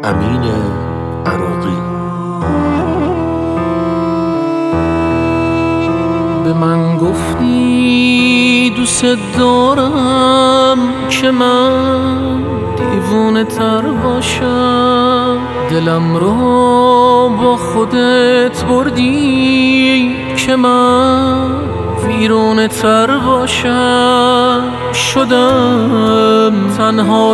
امین عراقی. به من گفتی دوست دارم که من دیوونه تر باشم، دلم رو با خودت بردی که من ویرونه تر باشم. شدم تنها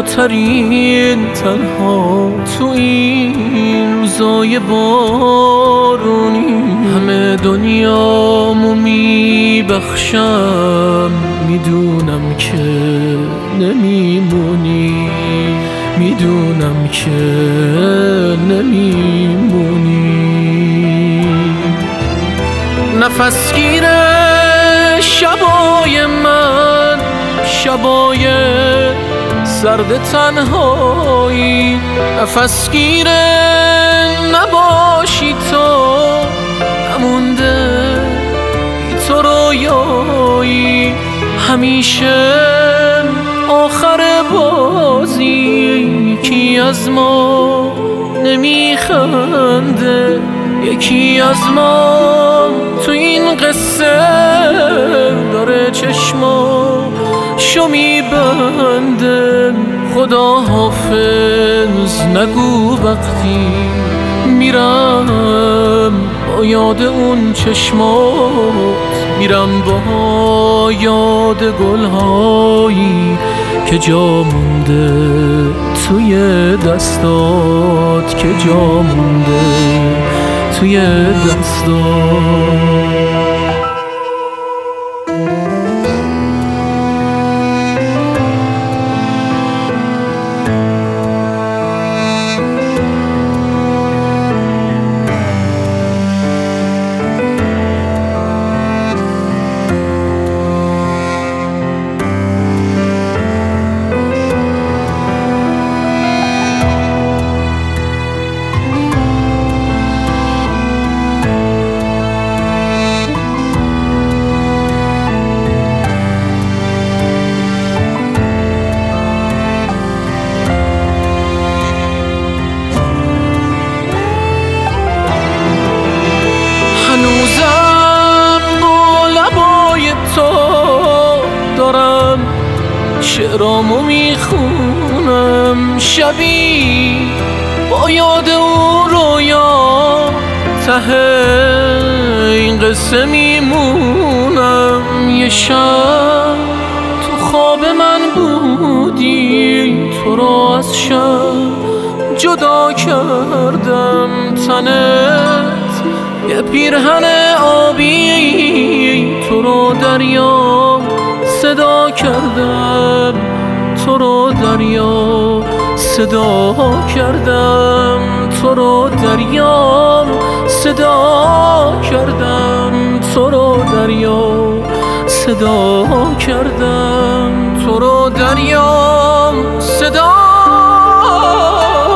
تو این روزای بارونی، همه دنیامو میبخشم، میدونم که نمیمونی، میدونم که نمیمونی. نفسگیر شبای من، شبای سرد تنهایی، نفسگیر نباشی تو، نمونده بی تو رویایی. همیشه آخر بازی یکی از ما نمیخنده، یکی از ما تو این قصه داره چشماشو میبنده. خدا حافظ نگو وقتی میرم با یاد اون چشمات، میرم با یاد گلهایی که جا مونده توی دستات، که جا مونده توی دستات. هنوزم با لبای تو دارم شعرامو میخونم، شبی با یاد اون رویا ته این قصه میمونم. یه شب تو خواب من بودی، تو رو از شب جدا کردم، تنت یه پیرهن آبی، تو رو دریا صدا کردم، تو رو دریا صدا کردم، تو رو دریا صدا کردم، تو رو دریا صدا کردم، تو رو دریا صدا